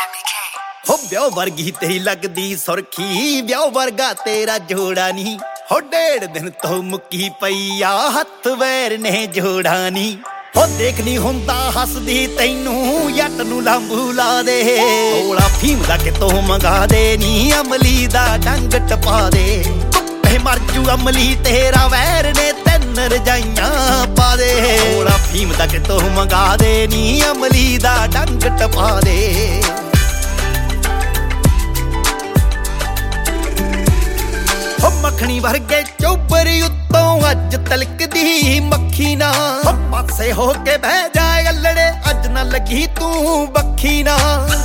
हो ब्याह वर्गी तेरी लगदी सुरखी ब्याह वर्गा तेरा जोड़ा नी हो 1.5 दिन तो मुक्की पईया हथ वैर ने जोड़ा नी हो देखनी हुंदा हसदी तैनू जट नू लांबू ला दे थोड़ा फीम दा के तो मंगा दे नी अमली दा डंग टपा दे मर जू अमली तेरा वैर ने 3 रजाइयां पा दे थोड़ा फीम दा के तो मंगा दे नी अमली दा डंग टपा दे मखनी वर्गे चौबरी उत्तों अज तलकदी मक्खी ना पासे हो के बह जाए अल्लड़े अज ना लगी तू बखी ना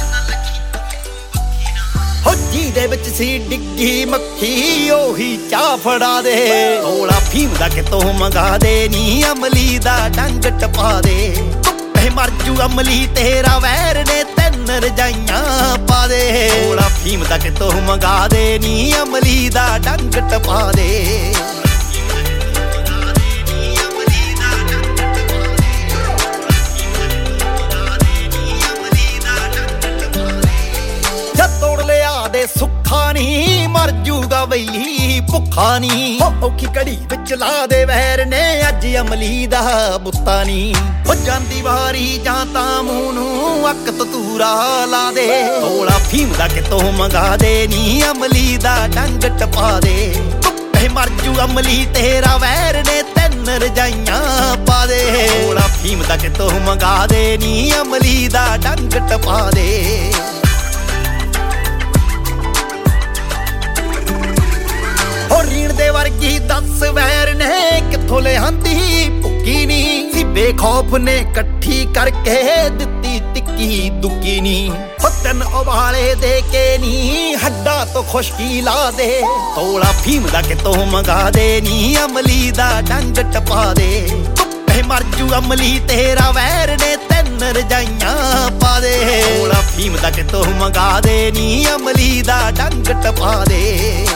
हो जी दे विच सी डिग्गी मक्खी ओही चा फड़ा दे थोड़ा फीम दा के तो मंगा दे नी अमली दा डंग टपा दे मर जू अमली तेरा वैर ने 3 रजाइयां पा दे थोड़ा फीम दा के तो मंगा दे नी अमली दा डंग टपा दे सुखा नी मर जूगा वैली भुखा नी औखी घड़ी विच ला दे वैर ने अज अमली दा बुत्ता नी हो जांदी वारी जां तां मूंह नूं अक ततूरा ला दे थोड़ा फीम दा के तो मंगा दे नी अमली दा डंग टपा दे मर जू अमली तेरा वैर ने 3 रजाइयां पा दे थोड़ा फीम दा के तो मंगा दे नी अमली दा डंग टपा दे दे वर्गी 10 वैर ने किथों ले आंदी भुक्की नी बेखौफ ने कट्ठी करके दित्ती टिक्की दुक्की नी 3 उबाले दे के नी हड्डा तो खुशकी ला दे थोड़ा फीम दा के तो मंगा दे नी अमली दा डंग टपा दे मर जू अमली तेरा वैर ने 3 रजाइयां पा दे थोड़ा फीम दा के तो मंगा दे नी अमली दा डंग टपा दे